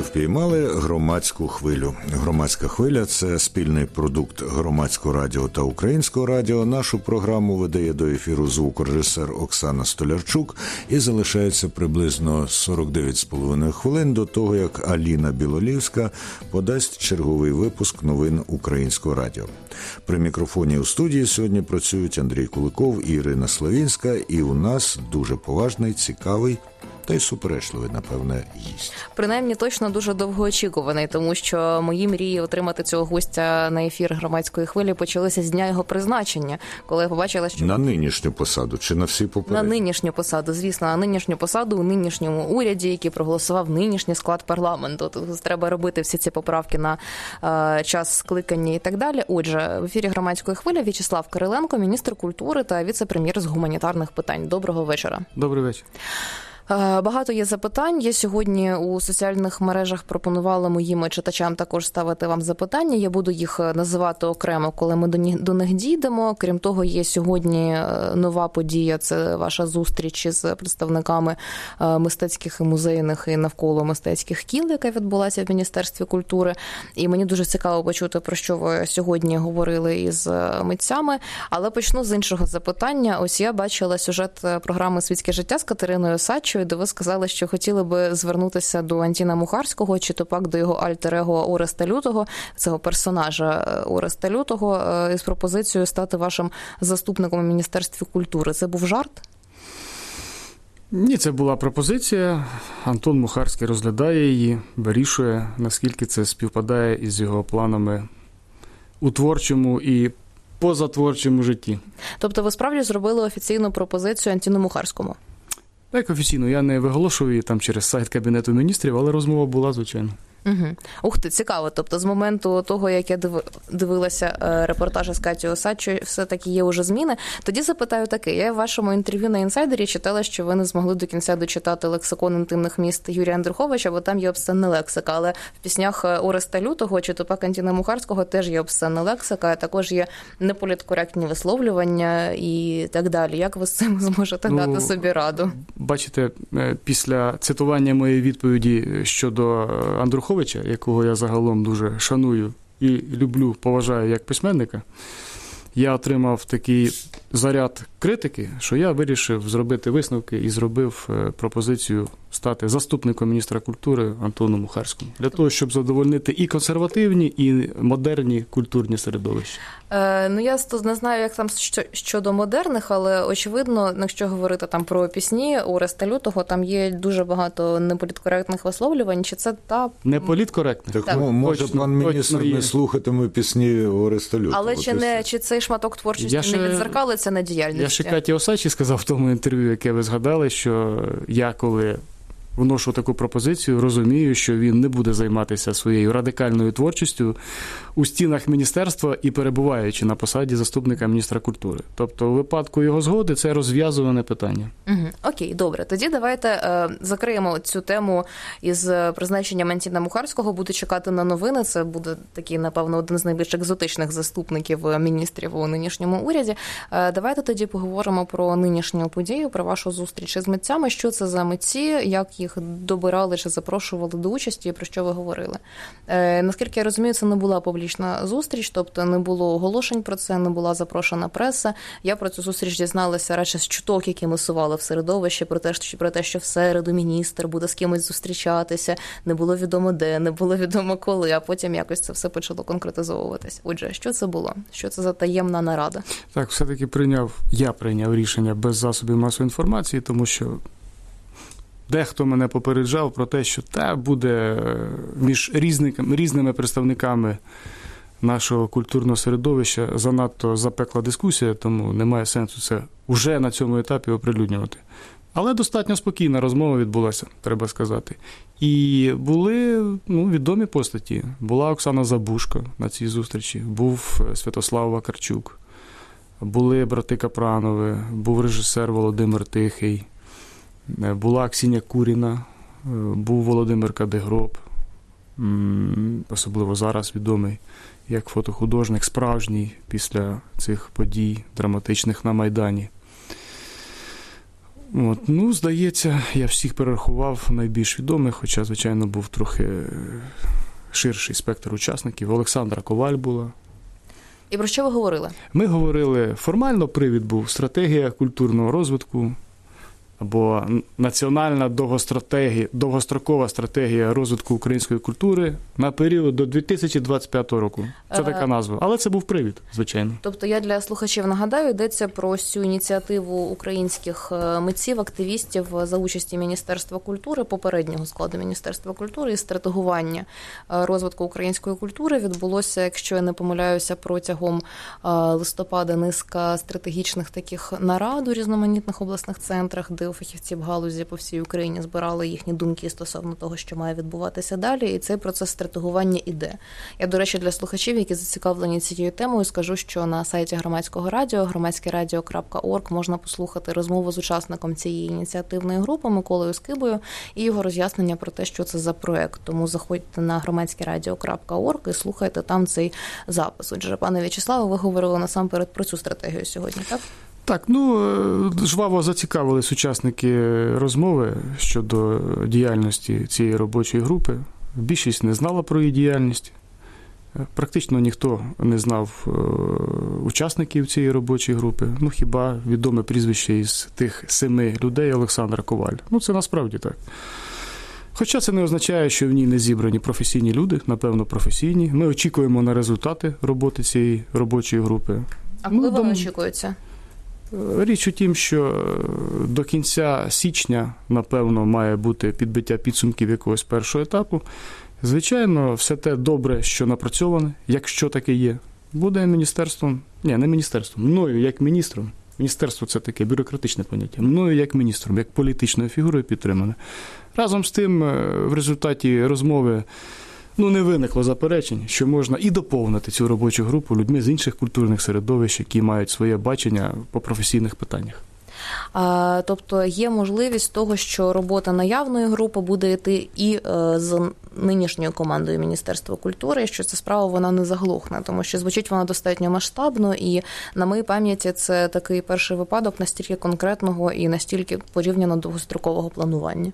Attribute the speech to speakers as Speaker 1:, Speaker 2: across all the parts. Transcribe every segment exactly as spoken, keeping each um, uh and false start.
Speaker 1: впіймали громадську хвилю. Громадська хвиля – це спільний продукт Громадського радіо та Українського радіо. Нашу програму видає до ефіру звукорежисер Оксана Столярчук і залишається приблизно сорок дев'ять з половиною хвилин до того, як Аліна Білолівська подасть черговий випуск новин Українського радіо. При мікрофоні у студії сьогодні працюють Андрій Куликов і Ірина Славінська, і у нас дуже поважний, цікавий та й суперечливий, напевне, гість.
Speaker 2: Принаймні, точно дуже довгоочікуваний, тому що мої мрії отримати цього гостя на ефір громадської хвилі почалися з дня його призначення, коли я побачила, що...
Speaker 1: На нинішню посаду чи на всі попередні?
Speaker 2: На нинішню посаду, звісно, на нинішню посаду у нинішньому уряді, який проголосував нинішній склад парламенту. Тут треба робити всі ці поправки на е, час скликання і так далі. Отже, в ефірі громадської хвилі В'ячеслав Кириленко, міністр культури та віце-прем'єр з гуманітарних питань. Доброго вечора.
Speaker 3: Добрий вечір.
Speaker 2: Багато є запитань. Я сьогодні у соціальних мережах пропонувала моїм читачам також ставити вам запитання. Я буду їх називати окремо, коли ми до них дійдемо. Крім того, є сьогодні нова подія. Це ваша зустріч з представниками мистецьких і музейних і навколо мистецьких кіл, яка відбулася в Міністерстві культури. І мені дуже цікаво почути, про що ви сьогодні говорили із митцями. Але почну з іншого запитання. Ось я бачила сюжет програми «Світське життя» з Катериною Саччою, де ви сказали, що хотіли би звернутися до Антіна Мухарського, чи то пак до його альтер-его Ореста Лютого, цього персонажа Ореста Лютого, із пропозицією стати вашим заступником у Міністерстві культури. Це був жарт?
Speaker 3: Ні, це була пропозиція. Антон Мухарський розглядає її, вирішує, наскільки це співпадає із його планами у творчому і позатворчому житті.
Speaker 2: Тобто ви справді зробили офіційну пропозицію Антіну Мухарському?
Speaker 3: Так, офіційно. Я не виголошую її там через сайт Кабінету міністрів, але розмова була, звичайно.
Speaker 2: Угу. Ух ти, цікаво. Тобто з моменту того, як я дивилася репортажі з Катєю Саччою, все-таки є уже зміни. Тоді запитаю таке. Я в вашому інтерв'ю на «Інсайдері» читала, що ви не змогли до кінця дочитати лексикон інтимних міст Юрія Андруховича, бо там є обсценна лексика. Але в піснях Ореста Лютого чи то пак Антіна Мухарського теж є обсценна лексика, а також є неполіткоректні висловлювання і так далі. Як ви з цим зможете ну, дати собі раду?
Speaker 3: Бачите, після цитування моєї відповіді щодо Андруховича, якого я загалом дуже шаную і люблю, поважаю як письменника, я отримав такий заряд критики, що я вирішив зробити висновки і зробив пропозицію стати заступником міністра культури Антону Мухарському. Для того, щоб задовольнити і консервативні, і модерні культурні середовища.
Speaker 2: Е, ну, я не знаю, як там щодо модерних, але, очевидно, якщо говорити там про пісні Ореста Лютого, там є дуже багато неполіткоректних висловлювань. Чи це та...
Speaker 3: Неполіткоректних?
Speaker 1: Так, так. Може, точно, пан міністр не слухатиме пісні Ореста Лютого.
Speaker 2: Але чи, не, чи цей шматок творчості я не ще... відзеркалиться на діяльності?
Speaker 3: Я ще Каті Осадчій сказав в тому інтерв'ю, яке ви згадали, що я, коли вношу таку пропозицію, розумію, що він не буде займатися своєю радикальною творчістю у стінах міністерства і перебуваючи на посаді заступника міністра культури. Тобто, у випадку його згоди це розв'язуване питання.
Speaker 2: Угу. Окей, добре. Тоді давайте е, закриємо цю тему із призначенням Антіна Мухарського. Буду чекати на новини. Це буде такий, напевно, один з найбільш екзотичних заступників міністрів у нинішньому уряді. Е, давайте тоді поговоримо про нинішню подію, про вашу зустріч із митцями. Що це за митці, як їх добирали чи запрошували до участі, і про що ви говорили? Е, наскільки я розумію, це не була публічна зустріч, тобто не було оголошень про це, не була запрошена преса. Я про цю зустріч дізналася радше з чуток, які ми сували в середовищі, про те, що, про те, що в середу міністр буде з кимось зустрічатися, не було відомо де, не було відомо коли, а потім якось це все почало конкретизовуватись. Отже, що це було? Що це за таємна нарада?
Speaker 3: Так, все-таки прийняв, я прийняв рішення без засобів масової інформації, тому що дехто мене попереджав про те, що та буде між різними, різними представниками нашого культурного середовища занадто запекла дискусія, тому немає сенсу це вже на цьому етапі оприлюднювати. Але достатньо спокійна розмова відбулася, треба сказати. І були ну, відомі постаті. Була Оксана Забушко на цій зустрічі, був Святослав Вакарчук, були брати Капранови, був режисер Володимир Тихий, була Ксінія Куріна, був Володимир Кадегроб, особливо зараз відомий як фотохудожник, справжній після цих подій драматичних на Майдані. От, ну, здається, я всіх перерахував найбільш відомих, хоча, звичайно, був трохи ширший спектр учасників. Олександра Коваль була.
Speaker 2: І про що ви говорили?
Speaker 3: Ми говорили, формально привід був стратегія культурного розвитку, або національна довгостратегія, довгострокова стратегія розвитку української культури на період до дві тисячі двадцять п'ятого року. Це така назва. Але це був привід, звичайно.
Speaker 2: Тобто я для слухачів нагадаю, йдеться про цю ініціативу українських митців, активістів за участі Міністерства культури, попереднього складу Міністерства культури, і стратегування розвитку української культури відбулося, якщо я не помиляюся, протягом листопада низка стратегічних таких нарад у різноманітних обласних центрах, де фахівці в галузі по всій Україні збирали їхні думки стосовно того, що має відбуватися далі, і цей процес стратегування іде. Я, до речі, для слухачів, які зацікавлені цією темою, скажу, що на сайті Громадського радіо, громадське радіо крапка орг, можна послухати розмову з учасником цієї ініціативної групи Миколою Скибою і його роз'яснення про те, що це за проект. Тому заходьте на громадське радіо крапка орг і слухайте там цей запис. Отже, пане В'ячеславе, ви говорили насамперед про цю стратегію сьогодні, так?
Speaker 3: Так, ну, жваво зацікавились учасники розмови щодо діяльності цієї робочої групи. Більшість не знала про її діяльність. Практично ніхто не знав учасників цієї робочої групи. Ну, хіба відоме прізвище із тих семи людей Олександра Коваль. Ну, це насправді так. Хоча це не означає, що в ній не зібрані професійні люди, напевно, професійні. Ми очікуємо на результати роботи цієї робочої групи.
Speaker 2: А коли
Speaker 3: ну,
Speaker 2: вони
Speaker 3: дом...
Speaker 2: очікуються?
Speaker 3: Річ у тім, що до кінця січня, напевно, має бути підбиття підсумків якогось першого етапу. Звичайно, все те добре, що напрацьоване, якщо таке є, буде міністерством, ні, не міністерством, мною як міністром. Міністерство – це таке бюрократичне поняття. Мною як міністром, як політичною фігурою підтримане. Разом з тим, в результаті розмови ну, не виникло заперечень, що можна і доповнити цю робочу групу людьми з інших культурних середовищ, які мають своє бачення по професійних питаннях.
Speaker 2: А, тобто є можливість того, що робота наявної групи буде йти і е, з нинішньою командою Міністерства культури, що ця справа вона не заглухне, тому що звучить вона достатньо масштабно, і на моїй пам'яті це такий перший випадок настільки конкретного і настільки порівняно довгострокового планування.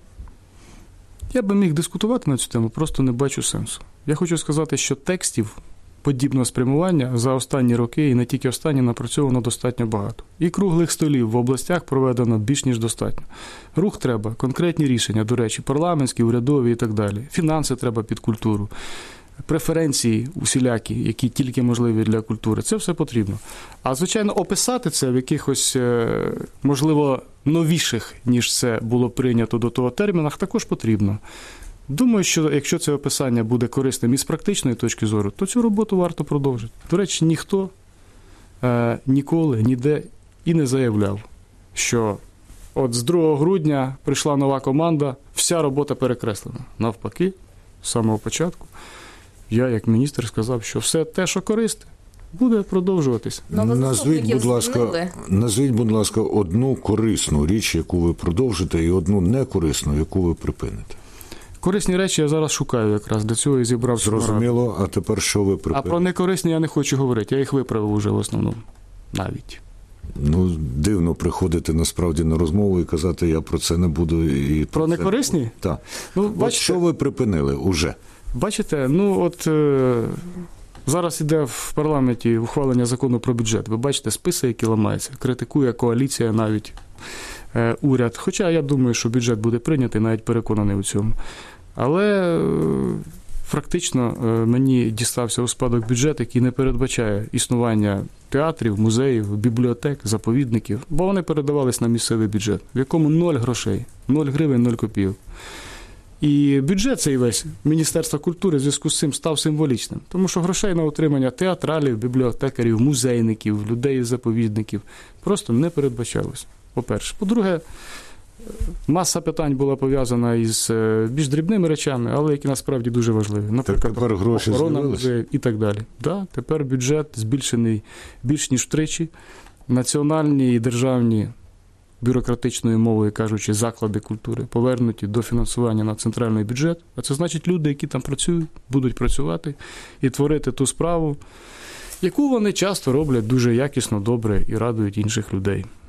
Speaker 3: Я би міг дискутувати на цю тему, просто не бачу сенсу. Я хочу сказати, що текстів подібного спрямування за останні роки, і не тільки останні, напрацьовано достатньо багато. І круглих столів в областях проведено більш ніж достатньо. Рух треба, конкретні рішення, до речі, парламентські, урядові і так далі. Фінанси треба під культуру. Преференції усілякі, які тільки можливі для культури. Це все потрібно. А, звичайно, описати це в якихось, можливо, новіших, ніж це було прийнято до того термінах, також потрібно. Думаю, що якщо це описання буде корисним із практичної точки зору, то цю роботу варто продовжити. До речі, ніхто е, ніколи, ніде і не заявляв, що от з другого грудня прийшла нова команда, вся робота перекреслена. Навпаки, з самого початку, я як міністр сказав, що все те, що корисне, буде продовжуватись.
Speaker 1: Назвіть, будь ласка, назвіть, будь ласка, одну корисну річ, яку ви продовжите, і одну некорисну, яку ви припините.
Speaker 3: Корисні речі я зараз шукаю якраз, для цього і зібрав.
Speaker 1: Зрозуміло, а тепер що ви припините?
Speaker 3: А про некорисні я не хочу говорити, я їх виправив уже в основному, навіть.
Speaker 1: Ну, дивно приходити насправді на розмову і казати, я про це не буду. І
Speaker 3: про некорисні?
Speaker 1: Так.
Speaker 3: Ну,
Speaker 1: от
Speaker 3: бачите,
Speaker 1: що ви припинили уже?
Speaker 3: Бачите, ну от е, зараз іде в парламенті ухвалення закону про бюджет. Ви бачите списи, які ламаються, критикує коаліція навіть е, уряд. Хоча я думаю, що бюджет буде прийнятий, навіть переконаний у цьому. Але фактично мені дістався у спадок бюджет, який не передбачає існування театрів, музеїв, бібліотек, заповідників, бо вони передавались на місцевий бюджет, в якому нуль грошей, нуль гривень, нуль копійок. І бюджет цей весь Міністерства культури в зв'язку з цим став символічним, тому що грошей на утримання театралів, бібліотекарів, музейників, людей із заповідників просто не передбачалось, по-перше. По-друге, маса питань була пов'язана із більш дрібними речами, але які насправді дуже важливі. Наприклад,
Speaker 1: тепер гроші
Speaker 3: охорона музеїв і так далі. Да, тепер бюджет збільшений більш ніж втричі. Національні і державні, бюрократичною мовою кажучи, заклади культури повернуті до фінансування на центральний бюджет. А це значить, люди, які там працюють, будуть працювати і творити ту справу, яку вони часто роблять дуже якісно, добре і радують інших людей.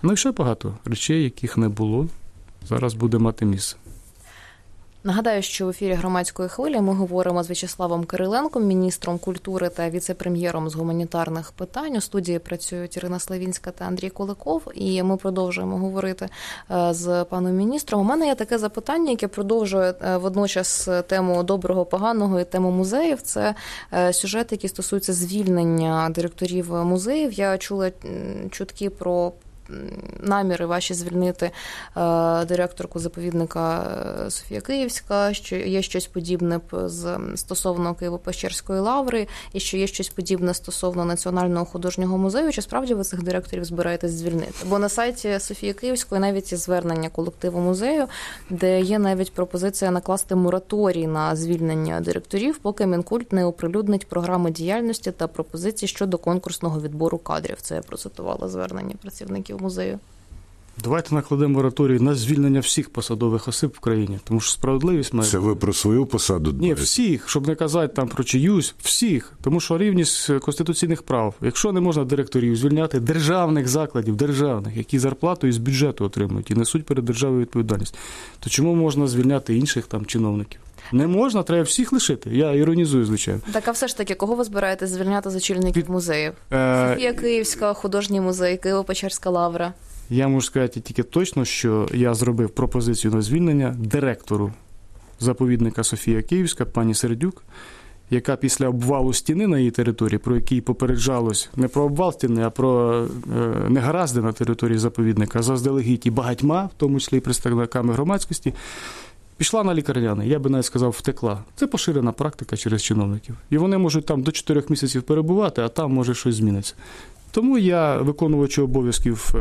Speaker 3: Ну і ще багато речей, яких не було, зараз буде мати місце.
Speaker 2: Нагадаю, що в ефірі «Громадської хвилі» ми говоримо з В'ячеславом Кириленком, міністром культури та віце-прем'єром з гуманітарних питань. У студії працюють Ірина Славінська та Андрій Куликов, і ми продовжуємо говорити з паном міністром. У мене є таке запитання, яке продовжує водночас тему доброго, поганого і тему музеїв. Це сюжети, які стосуються звільнення директорів музеїв. Я чула чутки про наміри ваші звільнити е, директорку заповідника Софія Київська, що є щось подібне з, стосовно Києво-Печерської лаври, і що є щось подібне стосовно Національного художнього музею. Чи справді ви цих директорів збираєтесь звільнити? Бо на сайті Софії Київської навіть є звернення колективу музею, де є навіть пропозиція накласти мораторій на звільнення директорів, поки Мінкульт не оприлюднить програми діяльності та пропозиції щодо конкурсного відбору кадрів. Це я процитувала звернення працівників музею.
Speaker 3: Давайте накладемо мораторій на звільнення всіх посадових осіб в країні, тому що справедливість має...
Speaker 1: Це ви про свою посаду дбаєте?
Speaker 3: Ні, всіх, щоб не казати там про чиюсь, всіх, тому що рівність конституційних прав. Якщо не можна директорів звільняти державних закладів, державних, які зарплату із бюджету отримують і несуть перед державою відповідальність, то чому можна звільняти інших там чиновників? Не можна, треба всіх лишити. Я іронізую, звичайно.
Speaker 2: Так, а все ж таки, кого ви збираєте звільняти з очільників музеїв? Е... Софія Київська, художній музей, Києво-Печерська лавра.
Speaker 3: Я можу сказати тільки точно, що я зробив пропозицію на звільнення директору заповідника Софія Київська, пані Сердюк, яка після обвалу стіни на її території, про який попереджалось не про обвал стіни, а про е, негаразди на території заповідника, заздалегідь і багатьма, в тому числі і представниками громадськості, пішла на лікарняний, я би навіть сказав, втекла. Це поширена практика через чиновників. І вони можуть там до чотирьох місяців перебувати, а там може щось зміниться. Тому я виконувачу обов'язків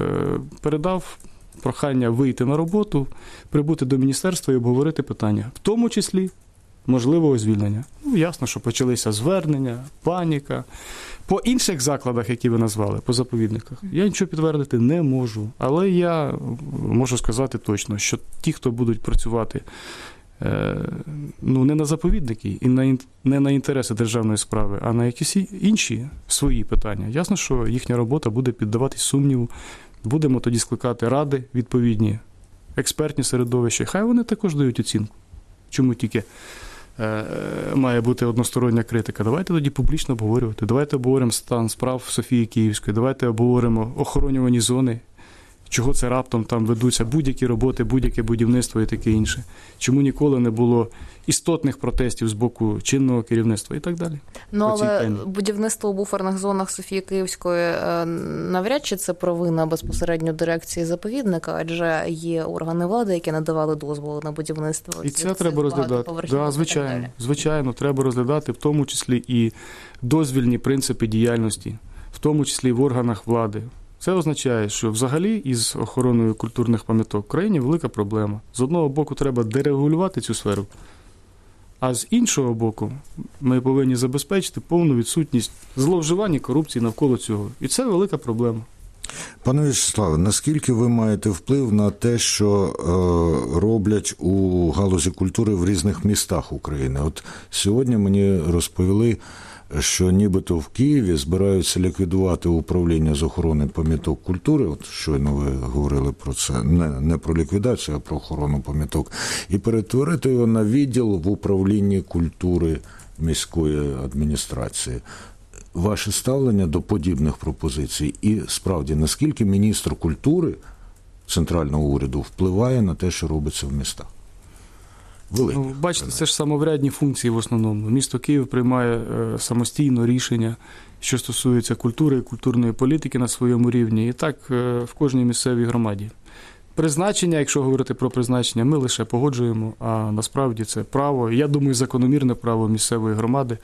Speaker 3: передав прохання вийти на роботу, прибути до міністерства і обговорити питання, в тому числі можливого звільнення. Ну, ясно, що почалися звернення, паніка. По інших закладах, які ви назвали, по заповідниках, я нічого підтвердити не можу. Але я можу сказати точно, що ті, хто будуть працювати ну, не на заповідники і на, не на інтереси державної справи, а на якісь інші свої питання. Ясно, що їхня робота буде піддаватись сумніву. Будемо тоді скликати ради відповідні, експертні середовища. Хай вони також дають оцінку. Чому тільки е, має бути одностороння критика? Давайте тоді публічно обговорювати. Давайте обговоримо стан справ Софії Київської. Давайте обговоримо охоронювані зони. Чого це раптом там ведуться будь-які роботи, будь-яке будівництво і таке інше. Чому ніколи не було істотних протестів з боку чинного керівництва і так далі.
Speaker 2: Ну, але будівництво у буферних зонах Софії Київської навряд чи це провина безпосередньо дирекції заповідника, адже є органи влади, які надавали дозволи на будівництво.
Speaker 3: І це треба розглядати. Да, звичайно, звичайно, треба розглядати в тому числі і дозвільні принципи діяльності, в тому числі і в органах влади. Це означає, що взагалі із охороною культурних пам'яток в країні велика проблема. З одного боку треба дерегулювати цю сферу, а з іншого боку ми повинні забезпечити повну відсутність зловживань і корупції навколо цього. І це велика проблема.
Speaker 1: Пане В'ячеславе, наскільки ви маєте вплив на те, що е, роблять у галузі культури в різних містах України? От сьогодні мені розповіли, що нібито в Києві збираються ліквідувати управління з охорони пам'яток культури, от щойно ви говорили про це, не, не про ліквідацію, а про охорону пам'яток, і перетворити його на відділ в управлінні культури міської адміністрації. Ваше ставлення до подібних пропозицій і, справді, наскільки міністр культури центрального уряду впливає на те, що робиться в містах? Великих,
Speaker 3: ну, бачите, це ж самоврядні функції в основному. Місто Київ приймає е, самостійно рішення, що стосується культури і культурної політики на своєму рівні. І так е, в кожній місцевій громаді. Призначення, якщо говорити про призначення, ми лише погоджуємо, а насправді це право, я думаю, закономірне право місцевої громади.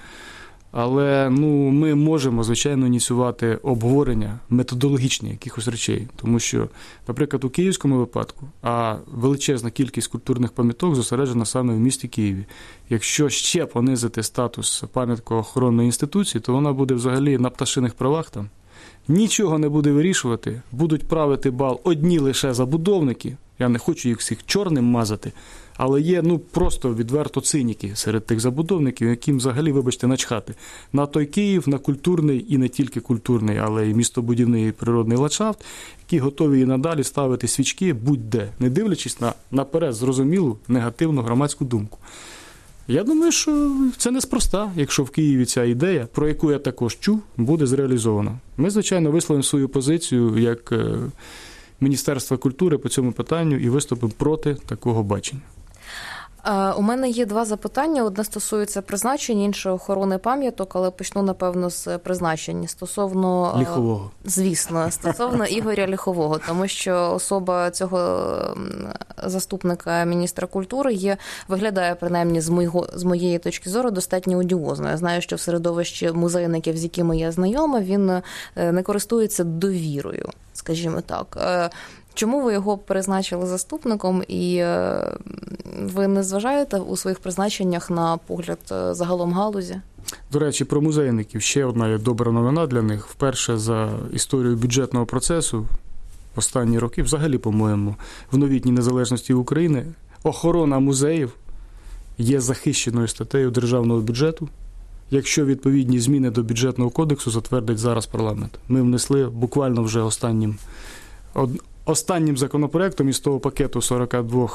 Speaker 3: Але ну, ми можемо, звичайно, ініціювати обговорення методологічні якихось речей. Тому що, наприклад, у київському випадку, а величезна кількість культурних пам'яток зосереджена саме в місті Києві. Якщо ще понизити статус пам'ятко-охоронної інституції, то вона буде взагалі на пташиних правах там. Нічого не буде вирішувати, будуть правити бал одні лише забудовники, я не хочу їх всіх чорним мазати, Але є, ну, просто відверто циніки серед тих забудовників, яким взагалі, вибачте, начхати на той Київ, на культурний і не тільки культурний, але й містобудівний і природний ландшафт, які готові і надалі ставити свічки будь-де, не дивлячись на наперед зрозумілу негативну громадську думку. Я думаю, що це неспроста, якщо в Києві ця ідея, про яку я також чув, буде зреалізована. Ми, звичайно, висловимо свою позицію як Міністерство культури по цьому питанню і виступимо проти такого бачення.
Speaker 2: У мене є два запитання. Одне стосується призначень, інше охорони пам'яток, але почну, напевно, з призначень. Стосовно...
Speaker 3: Ліхового.
Speaker 2: Звісно, стосовно Ігоря Ліхового, тому що особа цього заступника міністра культури є, виглядає, принаймні, з, моєго, з моєї точки зору, достатньо одіозною. Я знаю, що в середовищі музейників, з якими я знайома, він не користується довірою, скажімо так. Чому ви його призначили заступником, і ви не зважаєте у своїх призначеннях на погляд загалом галузі?
Speaker 3: До речі, про музейників ще одна є добра новина для них. Вперше за історію бюджетного процесу останні роки, взагалі, по-моєму, в новітній незалежності України охорона музеїв є захищеною статтею державного бюджету, якщо відповідні зміни до бюджетного кодексу затвердить зараз парламент. Ми внесли буквально вже останнім Останнім законопроектом із того пакету сорок два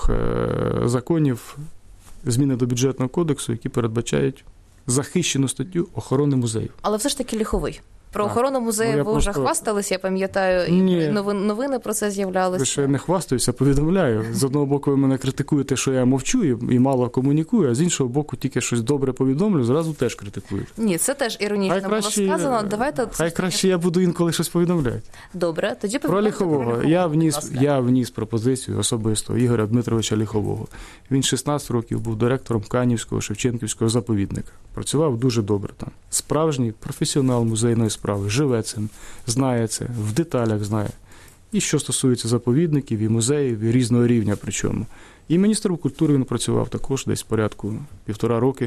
Speaker 3: законів зміни до бюджетного кодексу, які передбачають захищену статтю охорони музеїв.
Speaker 2: Але все ж таки Ліховий. Про охорону музеїв
Speaker 3: ну,
Speaker 2: ви
Speaker 3: просто...
Speaker 2: вже хвастались, я пам'ятаю, і новини про це з'являлися.
Speaker 3: Ви ще не хвастаюся, повідомляю. З одного боку, ви мене критикуєте, що я мовчу і мало комунікую, а з іншого боку, тільки щось добре повідомлю, зразу теж критикуєте.
Speaker 2: Ні, це теж іронічно було
Speaker 3: краще,
Speaker 2: сказано. Давайте
Speaker 3: хай краще я буду інколи щось повідомляти.
Speaker 2: Добре, тоді
Speaker 3: про Ліхового. Про Ліхового. Я вніс, я вніс пропозицію особисто Ігоря Дмитровича Ліхового. Він шістнадцять років був директором Канівського, Шевченківського заповідника. Працював дуже добре там. Справжній професіонал музейної справи, живе цим, знає це, в деталях знає. І що стосується заповідників, і музеїв, і різного рівня причому. І міністром культури він працював також десь порядку півтора роки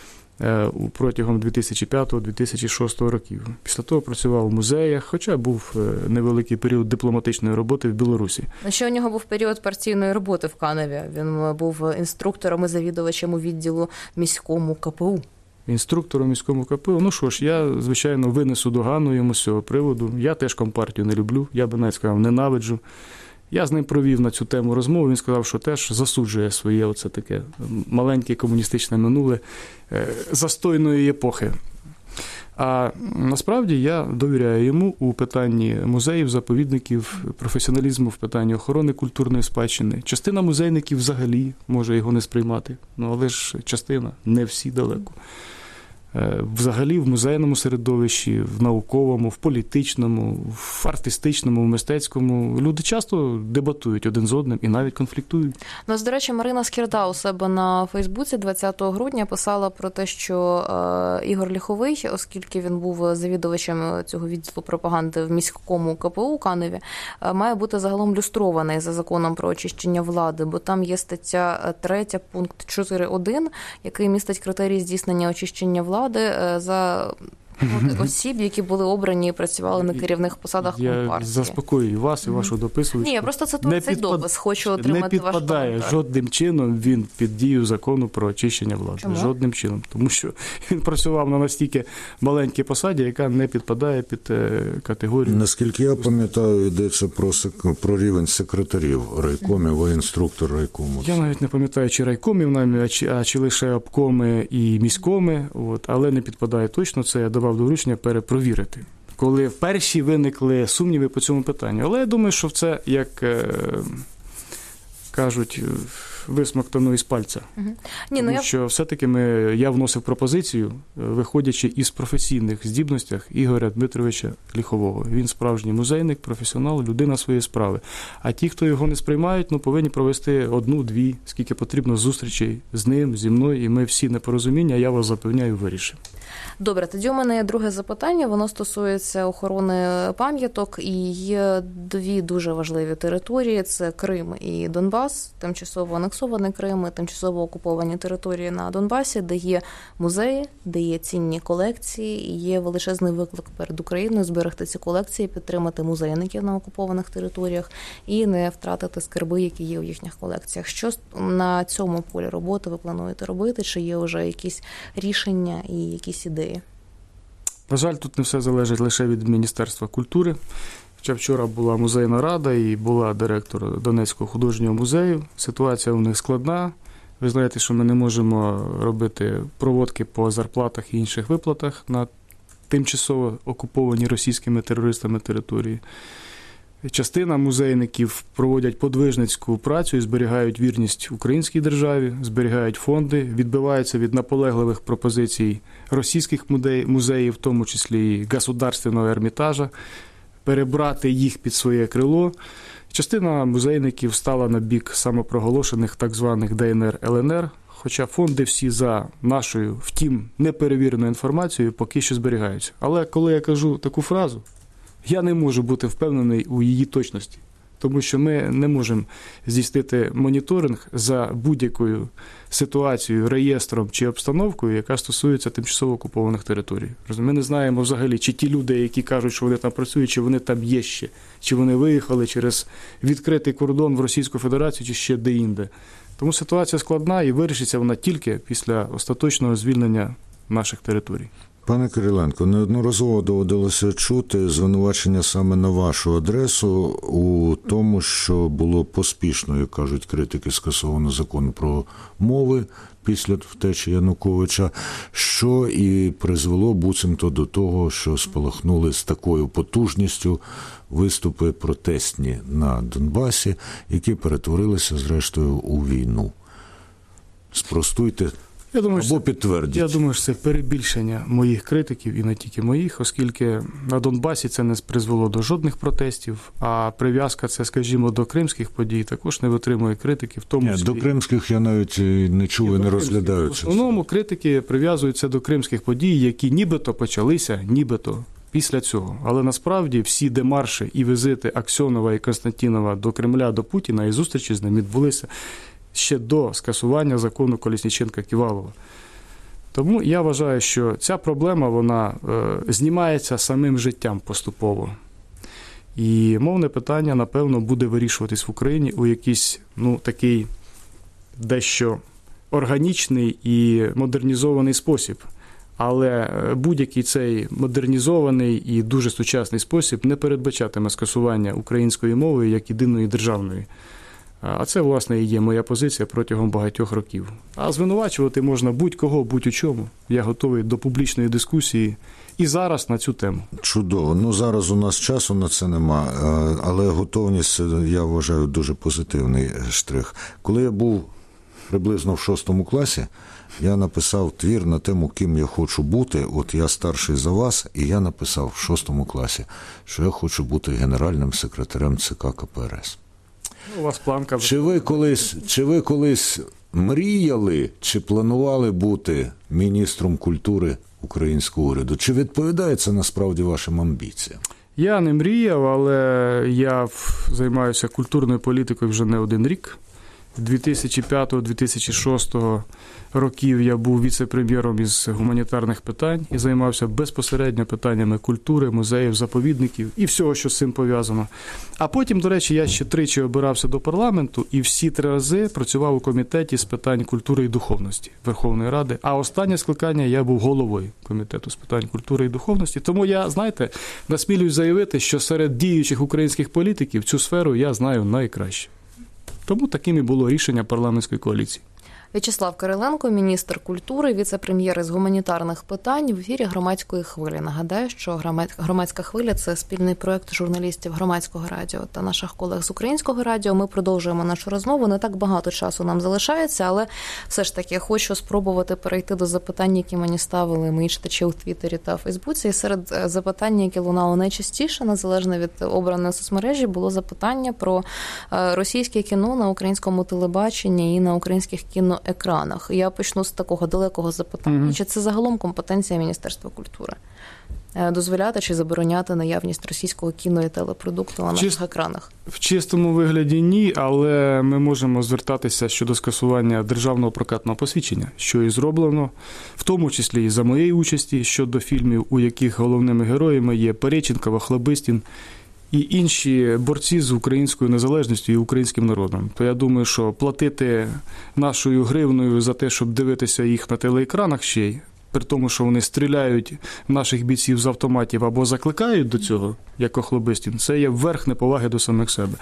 Speaker 3: протягом дві тисячі п'ятого - дві тисячі шостого років. Після того працював у музеях, хоча був невеликий період дипломатичної роботи в Білорусі.
Speaker 2: Ще у нього був період партійної роботи в Каневі. Він був інструктором і завідувачем у відділу міському ка пе у.
Speaker 3: Інструктором міському ка пе у. Ну що ж, я, звичайно, винесу догану йому з цього приводу. Я теж компартію не люблю, я би навіть сказав, ненавиджу. Я з ним провів на цю тему розмову, він сказав, що теж засуджує своє оце таке маленьке комуністичне минуле застойної епохи. А насправді я довіряю йому у питанні музеїв, заповідників, професіоналізму в питанні охорони культурної спадщини. Частина музейників взагалі може його не сприймати, ну але ж частина, не всі далеко. Взагалі в музейному середовищі, в науковому, в політичному, в артистичному, в мистецькому люди часто дебатують один з одним і навіть конфліктують.
Speaker 2: Ну, до речі, Марина Скірда у себе на Фейсбуці двадцятого грудня писала про те, що е, Ігор Ліховий, оскільки він був завідувачем цього відділу пропаганди в міському ка пе у Каневі, е, має бути загалом люстрований за законом про очищення влади, бо там є стаття третя, пункт чотири один, який містить критерії здійснення очищення влади за осіб, які були обрані і працювали на керівних посадах компартії.
Speaker 3: Я заспокоюю вас і вашу дописувачку.
Speaker 2: Ні, я просто цитую цей підпад... допис, хочу отримати ваш коментар.
Speaker 3: Не підпадає жодним чином він під дію закону про очищення влади.
Speaker 2: Чому?
Speaker 3: Жодним чином. Тому що він працював на настільки маленькій посаді, яка не підпадає під категорію.
Speaker 1: Наскільки я пам'ятаю, йдеться про, про рівень секретарів райкомів, а інструктор райкому.
Speaker 3: Я навіть не пам'ятаю, чи райкомів, а чи, а чи лише обкоми і міськоми, от, але не підпадає точно, це я давав доручення перепровірити, коли вперше виникли сумніви по цьому питанню. Але я думаю, що це, як е, кажуть, висмоктано із пальця. Угу. Ні, Тому ну я... що все-таки ми, я вносив пропозицію, виходячи із професійних здібностях Ігоря Дмитровича Ліхового. Він справжній музейник, професіонал, людина своєї справи. А ті, хто його не сприймають, ну, повинні провести одну-дві, скільки потрібно, зустрічей з ним, зі мною, і ми всі непорозуміння, я вас запевняю, вирішимо.
Speaker 2: Добре, тоді у мене є друге запитання, воно стосується охорони пам'яток, і є дві дуже важливі території, це Крим і Донбас, тимчасово анексований Крим і тимчасово окуповані території на Донбасі, де є музеї, де є цінні колекції, і є величезний виклик перед Україною зберегти ці колекції, підтримати музейників на окупованих територіях і не втратити скарби, які є у їхніх колекціях. Що на цьому полі роботи ви плануєте робити? Чи є вже якісь рішення і якісь ідеї?
Speaker 3: На жаль, тут не все залежить лише від Міністерства культури. Хоча вчора була музейна рада і була директор Донецького художнього музею. Ситуація у них складна. Ви знаєте, що ми не можемо робити проводки по зарплатах і інших виплатах на тимчасово окуповані російськими терористами території. Частина музейників проводять подвижницьку працю і зберігають вірність українській державі, зберігають фонди, відбиваються від наполегливих пропозицій російських музеїв, в тому числі і Государственного Ермітажа, перебрати їх під своє крило. Частина музейників стала на бік самопроголошених так званих Де Ен Ер Ел Ен Ер, хоча фонди всі за нашою, втім, неперевіреною інформацією поки що зберігаються. Але коли я кажу таку фразу, я не можу бути впевнений у її точності, тому що ми не можемо здійснити моніторинг за будь-якою ситуацією, реєстром чи обстановкою, яка стосується тимчасово окупованих територій. Ми не знаємо взагалі, чи ті люди, які кажуть, що вони там працюють, чи вони там є ще, чи вони виїхали через відкритий кордон в Російську Федерацію, чи ще де-інде. Тому ситуація складна і вирішиться вона тільки після остаточного звільнення наших територій.
Speaker 1: Пане Кириленко, неодноразово доводилося чути звинувачення саме на вашу адресу у тому, що було поспішно, як кажуть критики, скасовано закон про мови після втечі Януковича, що і призвело буцімто до того, що спалахнули з такою потужністю виступи протестні на Донбасі, які перетворилися, зрештою, у війну. Спростуйте.
Speaker 3: Я думаю,
Speaker 1: Або підтвердіть.
Speaker 3: Я думаю, що це перебільшення моїх критиків і не тільки моїх, оскільки на Донбасі це не призвело до жодних протестів, а прив'язка це, скажімо, до кримських подій також не витримує критики. В тому числі...
Speaker 1: До кримських я навіть не чув і не розглядаються.
Speaker 3: В основному критики прив'язуються до кримських подій, які нібито почалися, нібито після цього. Але насправді всі демарші і візити Аксьонова і Константінова до Кремля, до Путіна і зустрічі з ним відбулися ще до скасування закону Колесніченка-Ківалова. Тому я вважаю, що ця проблема, вона е, знімається самим життям поступово. І мовне питання, напевно, буде вирішуватись в Україні у якийсь, ну, такий дещо органічний і модернізований спосіб. Але будь-який цей модернізований і дуже сучасний спосіб не передбачатиме скасування української мови як єдиної державної. А це, власне, і є моя позиція протягом багатьох років. А звинувачувати можна будь-кого, будь-у чому. Я готовий до публічної дискусії і зараз на цю тему.
Speaker 1: Чудово. Ну, зараз у нас часу на це нема, але готовність, я вважаю, дуже позитивний штрих. Коли я був приблизно в шостому класі, я написав твір на тему, ким я хочу бути. От я старший за вас, і я написав в шостому класі, що я хочу бути генеральним секретарем Це Ка Ка Пе Ер Ес.
Speaker 3: У вас планка.
Speaker 1: Чи ви колись, чи ви колись мріяли, чи планували бути міністром культури українського уряду? Чи відповідає це насправді вашим амбіціям?
Speaker 3: Я не мріяв, але я займаюся культурною політикою вже не один рік. дві тисячі п'ятого - дві тисячі шостого років я був віце-прем'єром із гуманітарних питань і займався безпосередньо питаннями культури, музеїв, заповідників і всього, що з цим пов'язано. А потім, до речі, я ще тричі обирався до парламенту і всі три рази працював у комітеті з питань культури і духовності Верховної Ради. А останнє скликання я був головою комітету з питань культури і духовності. Тому я, знаєте, насмілююсь заявити, що серед діючих українських політиків цю сферу я знаю найкраще. Тому таким і було рішення парламентської коаліції.
Speaker 2: В'ячеслав Кириленко, міністр культури, віце-прем'єр із гуманітарних питань в ефірі «Громадської хвилі». Нагадаю, що «Громадська хвиля» – це спільний проєкт журналістів Громадського радіо та наших колег з Українського радіо. Ми продовжуємо нашу розмову. Не так багато часу нам залишається, але все ж таки хочу спробувати перейти до запитань, які мені ставили мої читачі у Твіттері та Фейсбуці. І серед запитань, які лунали найчастіше, незалежно від обраної соцмережі, було запитання про російське кіно на українському телебаченні і на українських кіно кіноекранах. Я почну з такого далекого запитання. Mm-hmm. Чи це загалом компетенція Міністерства культури? Дозволяти чи забороняти наявність російського кіно і телепродукту на наших Чист... екранах?
Speaker 3: В чистому вигляді ні, але ми можемо звертатися щодо скасування державного прокатного посвідчення, що і зроблено, в тому числі і за моєї участі, щодо фільмів, у яких головними героями є Переченкова, Хлобистін і інші борці з українською незалежністю і українським народом. То я думаю, що платити нашою гривною за те, щоб дивитися їх на телеекранах ще й, при тому, що вони стріляють наших бійців з автоматів або закликають до цього, як Охлобистін, це є верх неповаги до самих себе.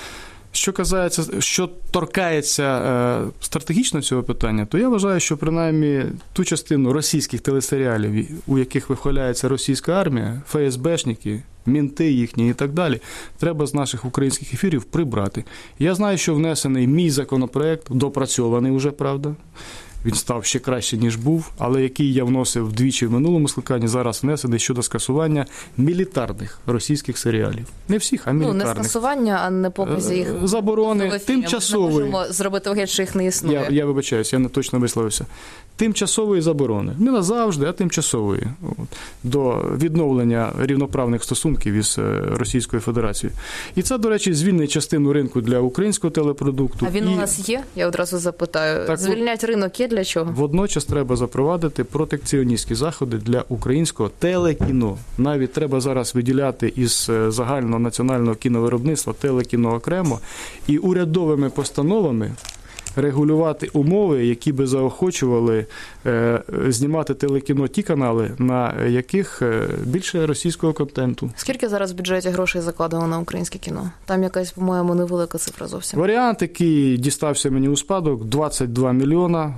Speaker 3: Що казається, що торкається е, стратегічно цього питання, то я вважаю, що принаймні ту частину російських телесеріалів, у яких вихваляється російська армія, ФСБшники, мінти їхні і так далі, треба з наших українських ефірів прибрати. Я знаю, що внесений мій законопроект, допрацьований уже, правда, він став ще краще, ніж був, але який я вносив вдвічі в минулому скликанні, зараз внесений щодо скасування мілітарних російських серіалів. Не всіх, а мілітарних.
Speaker 2: Ну, не скасування, а не покази їх.
Speaker 3: Заборони, тимчасової.
Speaker 2: Ми можемо зробити вигляд, що їх не існує.
Speaker 3: Я, я вибачаюсь, я не точно висловився. Тимчасової заборони. Не назавжди, а тимчасової. От, до відновлення рівноправних стосунків із Російською Федерацією. І це, до речі, звільнить частину ринку для українського телепродукту.
Speaker 2: А він
Speaker 3: і...
Speaker 2: у нас є? Я одразу запитаю.
Speaker 3: Так,
Speaker 2: звільнять ринок є для чого?
Speaker 3: Водночас треба запровадити протекціоністські заходи для українського телекіно. Навіть треба зараз виділяти із загального національного кіновиробництва телекіно окремо і урядовими постановами регулювати умови, які би заохочували е, знімати телекіно ті канали, на яких е, більше російського контенту.
Speaker 2: Скільки зараз в бюджеті грошей закладено на українське кіно? Там якась, по-моєму, невелика цифра зовсім.
Speaker 3: Варіант, який дістався мені у спадок, двадцять два мільйона.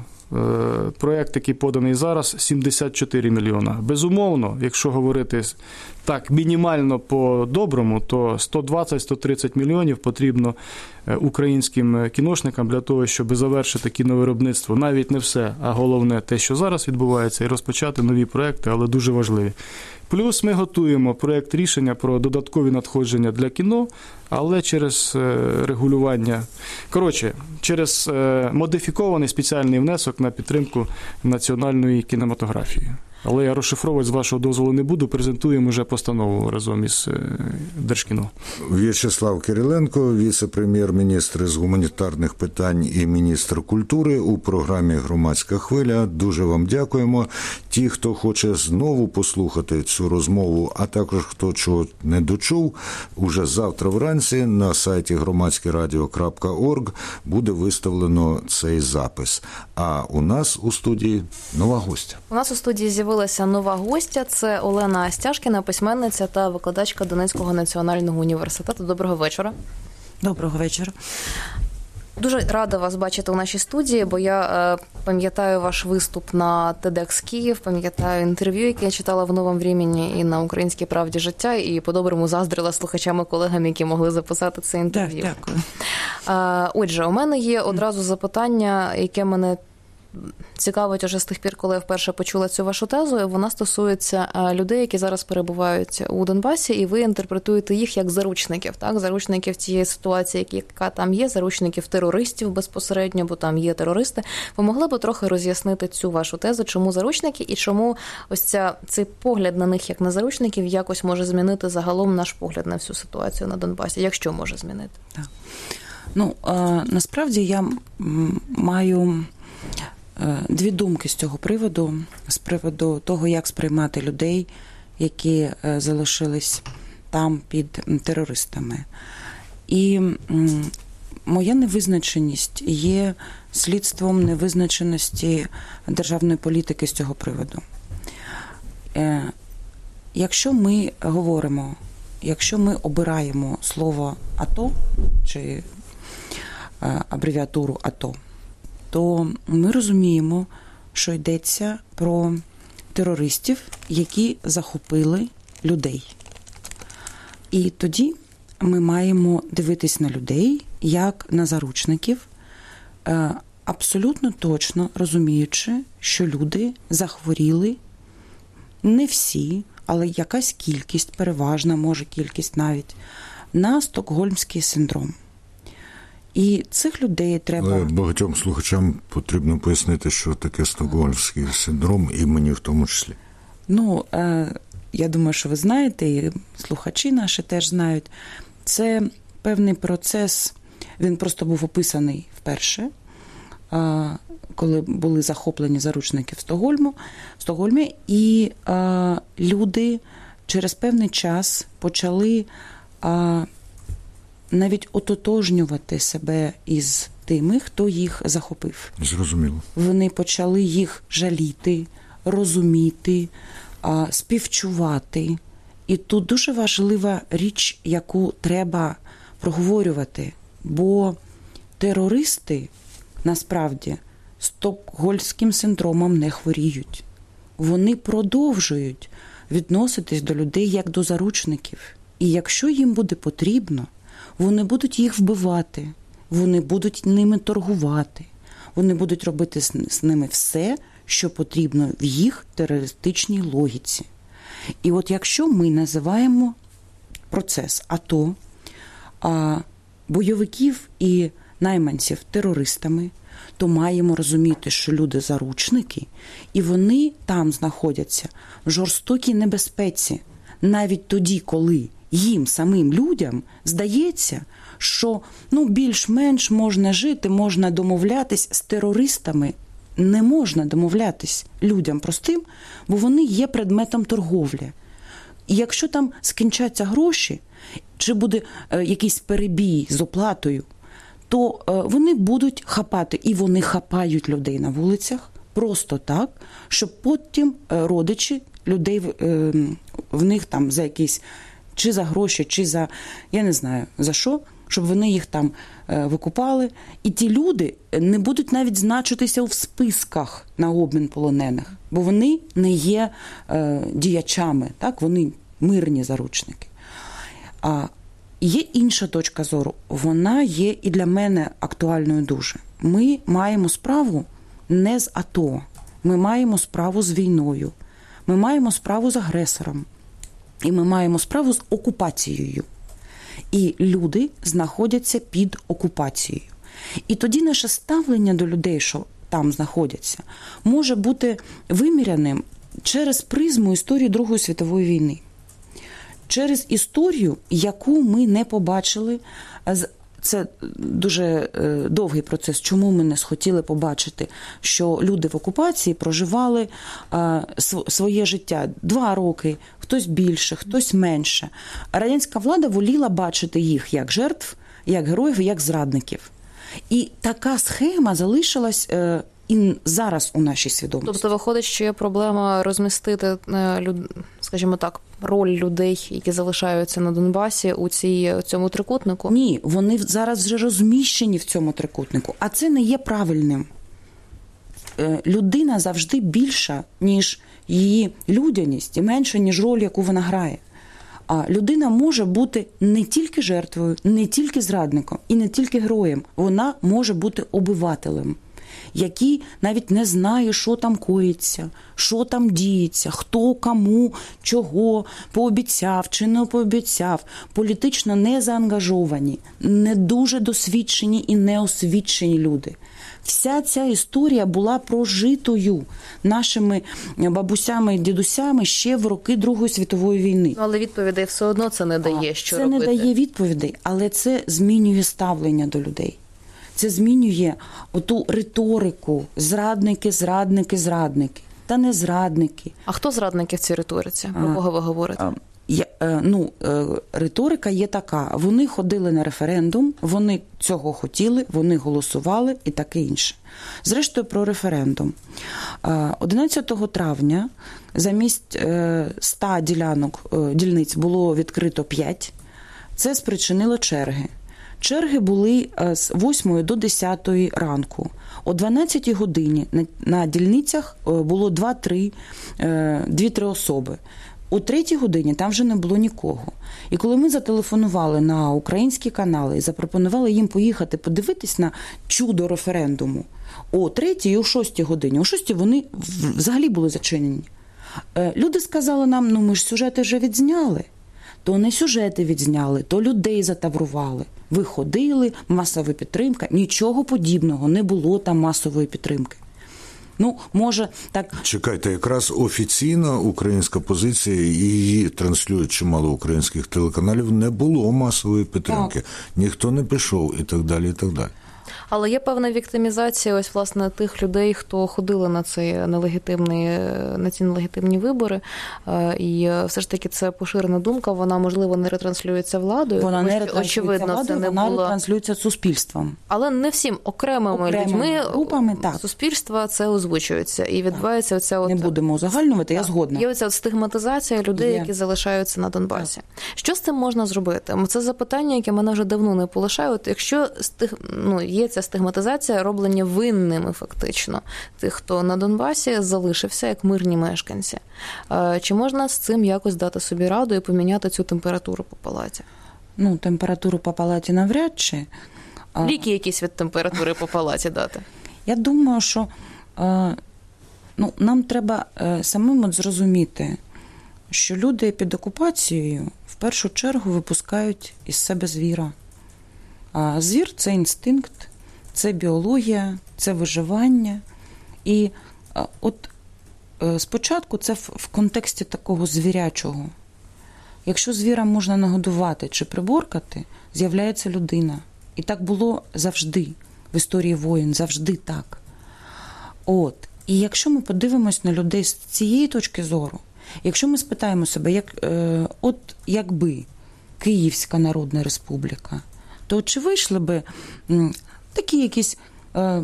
Speaker 3: Проєкт, який поданий зараз, сімдесят чотири мільйона. Безумовно, якщо говорити так мінімально по-доброму, то сто двадцять - сто тридцять мільйонів потрібно українським кіношникам для того, щоб завершити кіновиробництво. Навіть не все, а головне те, що зараз відбувається, і розпочати нові проєкти, але дуже важливі. Плюс ми готуємо проєкт рішення про додаткові надходження для кіно, але через регулювання, коротше, через модифікований спеціальний внесок на підтримку національної кінематографії. Але я розшифровувати, з вашого дозволу, не буду, презентуємо вже постанову разом із Держкіно.
Speaker 1: В'ячеслав Кириленко, віце-прем'єр-міністр з гуманітарних питань і міністр культури у програмі «Громадська хвиля». Дуже вам дякуємо. Ті, хто хоче знову послухати цю розмову, а також хто чого не дочув, уже завтра вранці на сайті громадське радіо крапка орг буде виставлено цей запис. А у нас у студії нова гостя.
Speaker 2: У нас у студії з'явилася нова гостя. Це Олена Стяжкіна, письменниця та викладачка Донецького національного університету. Доброго вечора.
Speaker 4: Доброго вечора.
Speaker 2: Дуже рада вас бачити у нашій студії, бо я е, пам'ятаю ваш виступ на TEDx Київ, пам'ятаю інтерв'ю, яке я читала в «Новому времені» і на «Українській правді життя», і по-доброму заздрила слухачами-колегам, які могли записати це інтерв'ю.
Speaker 4: Так, дякую.
Speaker 2: Е, отже, у мене є одразу запитання, яке мене цікавить уже з тих пір, коли я вперше почула цю вашу тезу. Вона стосується людей, які зараз перебувають у Донбасі, і ви інтерпретуєте їх як заручників, так? Заручників тієї ситуації, яка там є, заручників терористів безпосередньо, бо там є терористи. Ви могли б трохи роз'яснити цю вашу тезу, чому заручники і чому ось ця, цей погляд на них як на заручників якось може змінити загалом наш погляд на всю ситуацію на Донбасі, якщо може змінити?
Speaker 4: Так. Ну, а, насправді я маю дві думки з цього приводу, з приводу того, як сприймати людей, які залишились там під терористами. І моя невизначеність є слідством невизначеності державної політики з цього приводу. Якщо ми говоримо, якщо ми обираємо слово «АТО» чи абревіатуру «АТО», то ми розуміємо, що йдеться про терористів, які захопили людей. І тоді ми маємо дивитись на людей, як на заручників, абсолютно точно розуміючи, що люди захворіли, не всі, але якась кількість, переважна, може кількість навіть, на стокгольмський синдром. І цих людей треба...
Speaker 1: Але багатьом слухачам потрібно пояснити, що таке стокгольмський синдром, і мені в тому числі.
Speaker 4: Ну, я думаю, що ви знаєте, і слухачі наші теж знають. Це певний процес, він просто був описаний вперше, коли були захоплені заручники в Стокгольму, в Стокгольмі, і люди через певний час почали навіть ототожнювати себе із тими, хто їх захопив.
Speaker 1: Зрозуміло.
Speaker 4: Вони почали їх жаліти, розуміти, співчувати. І тут дуже важлива річ, яку треба проговорювати. Бо терористи, насправді, стокгольмським синдромом не хворіють. Вони продовжують відноситись до людей як до заручників. І якщо їм буде потрібно, вони будуть їх вбивати, вони будуть ними торгувати, вони будуть робити з ними все, що потрібно в їх терористичній логіці. І от якщо ми називаємо процес АТО, а бойовиків і найманців терористами, то маємо розуміти, що люди заручники, і вони там знаходяться в жорстокій небезпеці, навіть тоді, коли їм, самим людям, здається, що ну, більш-менш можна жити, можна домовлятись з терористами. Не можна домовлятись людям простим, бо вони є предметом торговлі. І якщо там скінчаться гроші, чи буде е, якийсь перебій з оплатою, то е, вони будуть хапати, і вони хапають людей на вулицях просто так, щоб потім е, родичі людей е, в них там за якісь, чи за гроші, чи за, я не знаю, за що, щоб вони їх там е, викупали. І ті люди не будуть навіть значитися в списках на обмін полонених, бо вони не є е, діячами, так? Вони мирні заручники. А є інша точка зору. Вона є і для мене актуальною дуже. Ми маємо справу не з АТО. Ми маємо справу з війною. Ми маємо справу з агресором. І ми маємо справу з окупацією. І люди знаходяться під окупацією. І тоді наше ставлення до людей, що там знаходяться, може бути виміряним через призму історії Другої світової війни. Через історію, яку ми не побачили. Це дуже довгий процес, чому ми не схотіли побачити, що люди в окупації проживали своє життя два роки, хтось більше, хтось менше. Радянська влада воліла бачити їх як жертв, як героїв, як зрадників. І така схема залишилась і зараз у нашій свідомості.
Speaker 2: Тобто виходить, що є проблема розмістити, скажімо так, роль людей, які залишаються на Донбасі у цій, цьому трикутнику?
Speaker 4: Ні, вони зараз вже розміщені в цьому трикутнику, а це не є правильним. Людина завжди більша, ніж її людяність, і менша, ніж роль, яку вона грає. А людина може бути не тільки жертвою, не тільки зрадником і не тільки героєм. Вона може бути обивателем, який навіть не знає, що там коїться, що там діється, хто кому, чого пообіцяв чи не пообіцяв. Політично не заангажовані, не дуже досвідчені і неосвічені люди. Вся ця історія була прожитою нашими бабусями і дідусями ще в роки Другої світової війни.
Speaker 2: Але відповідей все одно це не дає, що
Speaker 4: це
Speaker 2: робити.
Speaker 4: Це не дає відповідей, але це змінює ставлення до людей. Це змінює оту риторику «зрадники, зрадники, зрадники». Та не зрадники.
Speaker 2: А хто зрадники в цій риториці? Про кого ви говорите? А,
Speaker 4: я, ну, риторика є така. Вони ходили на референдум, вони цього хотіли, вони голосували і таке інше. Зрештою, про референдум. одинадцятого травня замість ста ділянок, дільниць було відкрито п'ять. Це спричинило черги. Черги були з восьмої до десятої ранку. О дванадцятій годині на дільницях було два-три, дві-три особи. О третій годині там вже не було нікого. І коли ми зателефонували на українські канали і запропонували їм поїхати подивитись на чудо референдуму, о третій і о шостій годині, о шостій вони взагалі були зачинені. Люди сказали нам, ну ми ж сюжети вже відзняли. то не сюжети відзняли, то людей затаврували. Ви ходили, масова підтримка, нічого подібного, не було там масової підтримки. Ну, може, так...
Speaker 1: Чекайте, якраз офіційна українська позиція, і її транслюють чимало українських телеканалів, не було масової підтримки. Так. Ніхто не пішов і так далі, і так далі.
Speaker 2: Але є певна віктимізація ось, власне, тих людей, хто ходили на ці нелегітимні, на ці нелегітимні вибори. І все ж таки це поширена думка, вона, можливо, не ретранслюється владою.
Speaker 4: Вона не ретранслюється очевидно, владою, це не вона було... ретранслюється суспільством.
Speaker 2: Але не всім окремими, окремими людьми
Speaker 4: групами, так.
Speaker 2: суспільства це озвучується. І відбувається оця от...
Speaker 4: Не будемо узагальнювати, я згодна.
Speaker 2: Є оця от стигматизація людей, є. які залишаються на Донбасі. Так. Що з цим можна зробити? Це запитання, яке мене вже давно не полишає. От якщо стиг... ну, є ця стигматизація, роблення винними фактично тих, хто на Донбасі залишився як мирні мешканці. Чи можна з цим якось дати собі раду і поміняти цю температуру по палаті?
Speaker 4: Ну, температуру по палаті навряд чи.
Speaker 2: Ліки якісь від температури по палаті дати?
Speaker 4: Я думаю, що ну, нам треба самим от зрозуміти, що люди під окупацією в першу чергу випускають із себе звіра. А звір – це інстинкт, це біологія, це виживання. І от спочатку це в контексті такого звірячого. Якщо звіра можна нагодувати чи приборкати, з'являється людина. І так було завжди в історії воєн, завжди так. От. І якщо ми подивимось на людей з цієї точки зору, якщо ми спитаємо себе, як, е, от якби Київська Народна Республіка, то чи вийшли би м, такі якісь е,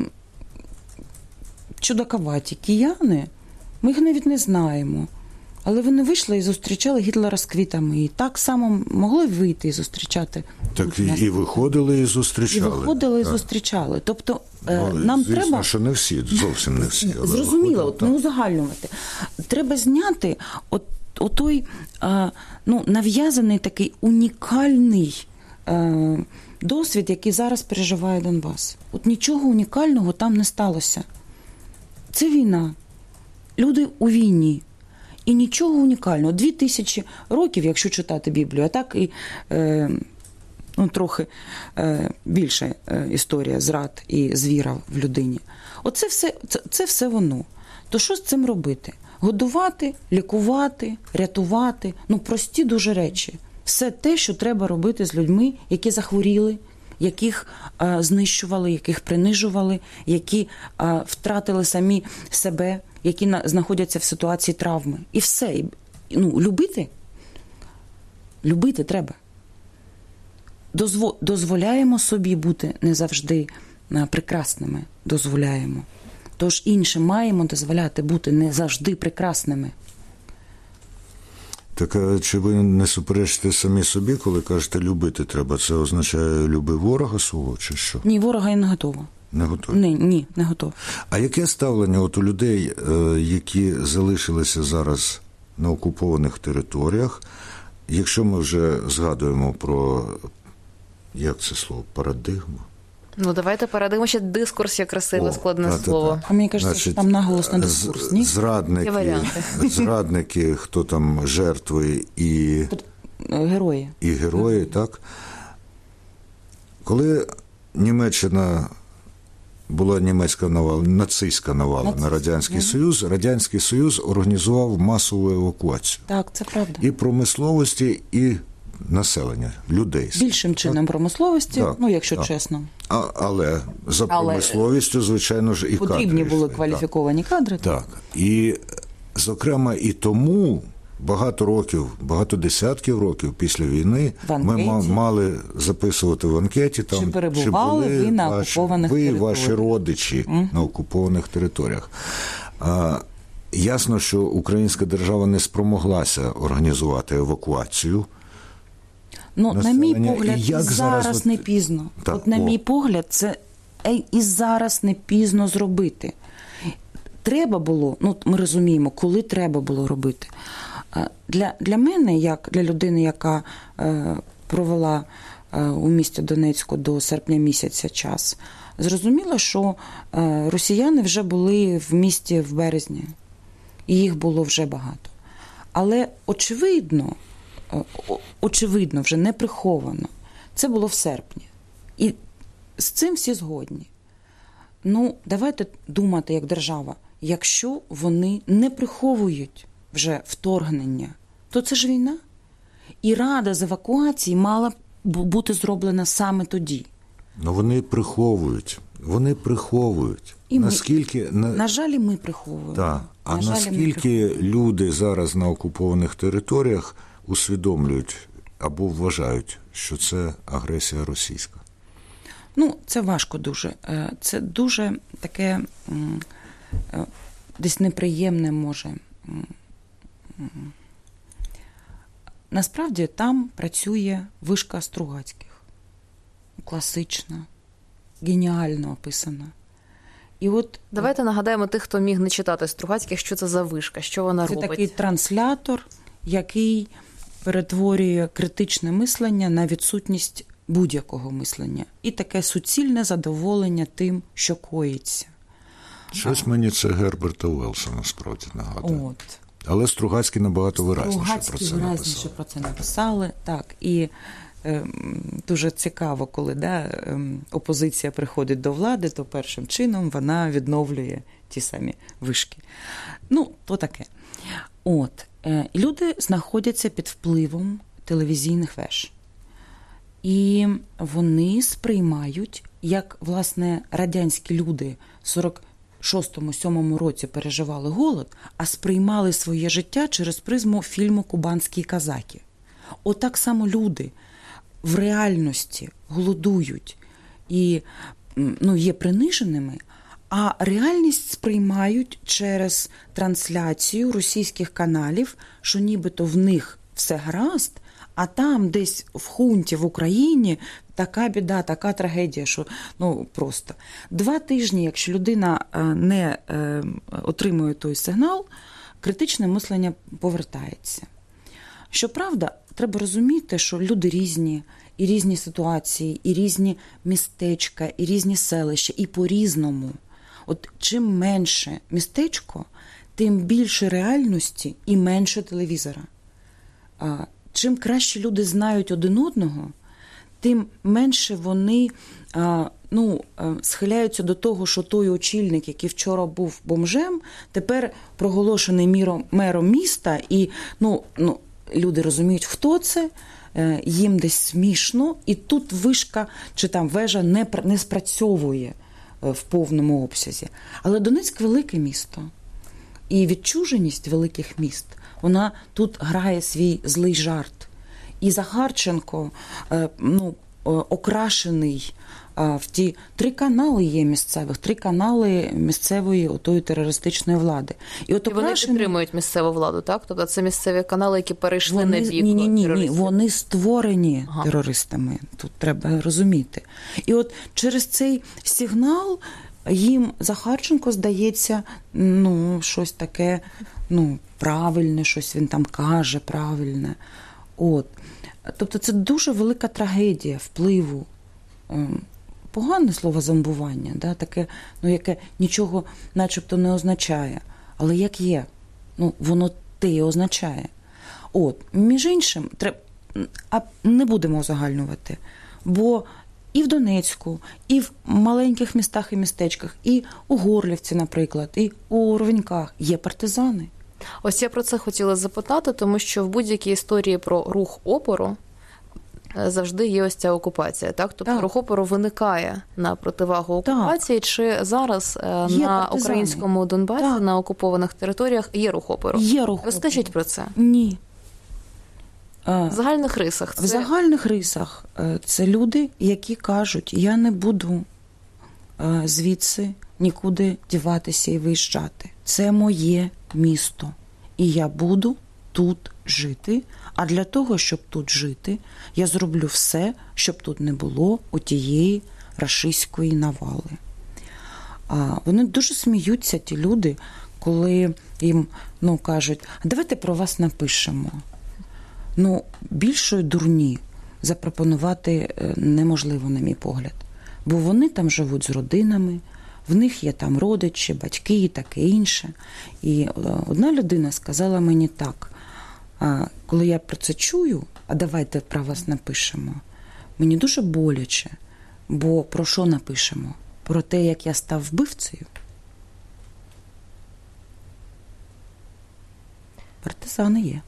Speaker 4: чудаковаті кияни, ми їх навіть не знаємо, але вони вийшли і зустрічали Гітлера з квітами, і так само могли вийти і зустрічати.
Speaker 1: Так і, і виходили і зустрічали.
Speaker 4: І виходили
Speaker 1: так.
Speaker 4: і зустрічали. Тобто
Speaker 1: ну,
Speaker 4: нам
Speaker 1: звісно,
Speaker 4: треба...
Speaker 1: що не всі, зовсім не всі. Але
Speaker 4: зрозуміло,
Speaker 1: виходили,
Speaker 4: от, не узагальнювати. Треба зняти от, от той ну, нав'язаний такий унікальний е, досвід, який зараз переживає Донбас. От нічого унікального там не сталося. Це війна. Люди у війні. І нічого унікального. Дві тисячі років, якщо читати Біблію, а так і е, ну, трохи е, більша е, історія зрад і звіра в людині. Оце все, це, це все воно. То що з цим робити? Годувати, лікувати, рятувати. Ну, прості дуже речі. Все те, що треба робити з людьми, які захворіли, яких е, знищували, яких принижували, які е, втратили самі себе, які на, знаходяться в ситуації травми. І все. І, ну, любити. Любити треба. Дозво, дозволяємо собі бути не завжди е, прекрасними. Дозволяємо. Тож іншим маємо дозволяти бути не завжди прекрасними.
Speaker 1: Так, а чи ви не суперечите самі собі, коли кажете «любити треба»? Це означає «люби ворога свого» чи що?
Speaker 4: Ні, ворога я не готова.
Speaker 1: Не готова?
Speaker 4: Ні, ні, не готова.
Speaker 1: А яке ставлення от у людей, які залишилися зараз на окупованих територіях, якщо ми вже згадуємо про, як це слово, парадигму?
Speaker 2: Ну, давайте парадигму, ще дискурс є красиве, О, складне та, слово.
Speaker 1: Та, та.
Speaker 4: А мені кажеться, що там наголос на дискурс, ні?
Speaker 1: Зрадники, зрадники, хто там жертви і...
Speaker 4: Герої.
Speaker 1: І герої, герої. Так. Коли Німеччина була німецька навала, нацистська навала Нацист. на Радянський mm-hmm. Союз, Радянський Союз організував масову евакуацію.
Speaker 4: Так, це правда.
Speaker 1: І промисловості, і населення, людей.
Speaker 4: Більшим чином промисловості, так, ну, якщо так. чесно.
Speaker 1: А, але за промисловістю, але, звичайно ж, і кадри.
Speaker 4: Потрібні були кваліфіковані
Speaker 1: так.
Speaker 4: кадри.
Speaker 1: Так. І, зокрема, і тому багато років, багато десятків років після війни ми мали записувати в анкеті, там,
Speaker 4: чи перебували
Speaker 1: чи були
Speaker 4: ви на
Speaker 1: ваші,
Speaker 4: окупованих
Speaker 1: ви,
Speaker 4: територіях.
Speaker 1: Ви, ваші родичі mm. на окупованих територіях. А, ясно, що українська держава не спромоглася організувати евакуацію.
Speaker 4: Ну, на мій погляд, і зараз,
Speaker 1: зараз
Speaker 4: не пізно.
Speaker 1: Так,
Speaker 4: От на
Speaker 1: о.
Speaker 4: мій погляд, це і зараз не пізно зробити. Треба було, ну, ми розуміємо, коли треба було робити. Для, для мене, як для людини, яка е, провела е, у місті Донецьку до серпня місяця час, зрозуміло, що е, росіяни вже були в місті в березні. І їх було вже багато. Але, очевидно, очевидно, вже не приховано. Це було в серпні. І з цим всі згодні. Ну, давайте думати як держава, якщо вони не приховують вже вторгнення, то це ж війна. І рада з евакуації мала бути зроблена саме тоді.
Speaker 1: Ну, вони приховують. Вони приховують.
Speaker 4: І
Speaker 1: наскільки
Speaker 4: ми, на... на жаль, і ми приховуємо.
Speaker 1: Так. А
Speaker 4: на
Speaker 1: наскільки жаль, люди зараз на окупованих територіях усвідомлюють або вважають, що це агресія російська?
Speaker 4: Ну, це важко дуже. Це дуже таке десь неприємне може. Насправді там працює вишка Стругацьких. Класична, геніально описана. І от
Speaker 2: давайте нагадаємо тих, хто міг не читати Стругацьких, що це за вишка, що вона
Speaker 4: це
Speaker 2: робить.
Speaker 4: Це такий транслятор, який перетворює критичне мислення на відсутність будь-якого мислення. І таке суцільне задоволення тим, що коїться.
Speaker 1: Щось мені це Герберта Уеллса насправді нагадує.
Speaker 4: От.
Speaker 1: Але Стругацький набагато виразніше про це
Speaker 4: виразніше
Speaker 1: написав.
Speaker 4: про це написали. Так, і е, дуже цікаво, коли да, е, опозиція приходить до влади, то першим чином вона відновлює ті самі вишки. Ну, то таке. От. Е, люди знаходяться під впливом телевізійних веж. І вони сприймають, як, власне, радянські люди в сорок шостому-сьомому році переживали голод, а сприймали своє життя через призму фільму «Кубанські казаки». Отак само люди в реальності голодують і ну, є приниженими, а реальність сприймають через трансляцію російських каналів, що нібито в них все гаразд, а там десь в хунті в Україні така біда, така трагедія, що ну просто. Два тижні, якщо людина не е, отримує той сигнал, критичне мислення повертається. Щоправда, треба розуміти, що люди різні, і різні ситуації, і різні містечка, і різні селища, і по-різному. От чим менше містечко, тим більше реальності і менше телевізора. Чим краще люди знають один одного, тим менше вони ну, схиляються до того, що той очільник, який вчора був бомжем, тепер проголошений міром, мером міста, і ну, ну, люди розуміють, хто це, їм десь смішно, і тут вишка чи там вежа не, не спрацьовує в повному обсязі. Але Донецьк – велике місто, і відчуженість великих міст – вона тут грає свій злий жарт. І Захарченко, ну, окрашений в ті три канали є місцевих, три канали місцевої отої терористичної влади. І, от
Speaker 2: і вони
Speaker 4: окрашений...
Speaker 2: підтримують місцеву владу, так? Тобто це місцеві канали, які перейшли
Speaker 4: вони...
Speaker 2: на бік
Speaker 4: ні, ні, ні,
Speaker 2: терористів?
Speaker 4: Ні, вони створені ага. терористами. Тут треба розуміти. І от через цей сигнал їм Захарченко здається, ну, щось таке, ну, правильне, щось він там каже правильне. От. Тобто це дуже велика трагедія впливу. Погане слово зомбування, да? Таке, ну, яке нічого начебто не означає. Але як є, ну, воно те і означає. От. Між іншим, треб... а не будемо узагальнювати, бо і в Донецьку, і в маленьких містах і містечках, і у Горлівці, наприклад, і у Ровеньках є партизани.
Speaker 2: Ось я про це хотіла запитати, тому що в будь-якій історії про рух опору завжди є ось ця окупація, так? Тобто так. рух опору виникає на противагу окупації, так. чи зараз є на партизани. Українському Донбасі, так. на окупованих територіях є рух опору?
Speaker 4: Є рух опору.
Speaker 2: Розкажіть про це.
Speaker 4: Ні.
Speaker 2: В загальних рисах це...
Speaker 4: В загальних рисах це люди, які кажуть, я не буду звідси нікуди діватися і виїжджати. Це моє місто. І я буду тут жити. А для того, щоб тут жити, я зроблю все, щоб тут не було отієї рашистської навали. А вони дуже сміються, ті люди, коли їм ну, кажуть, давайте про вас напишемо. Ну, більшої дурні запропонувати неможливо, на мій погляд. Бо вони там живуть з родинами, в них є там родичі, батьки і таке інше. І одна людина сказала мені так, коли я про це чую, а давайте про вас напишемо, мені дуже боляче, бо про що напишемо? Про те, як я став вбивцею? Партизани є.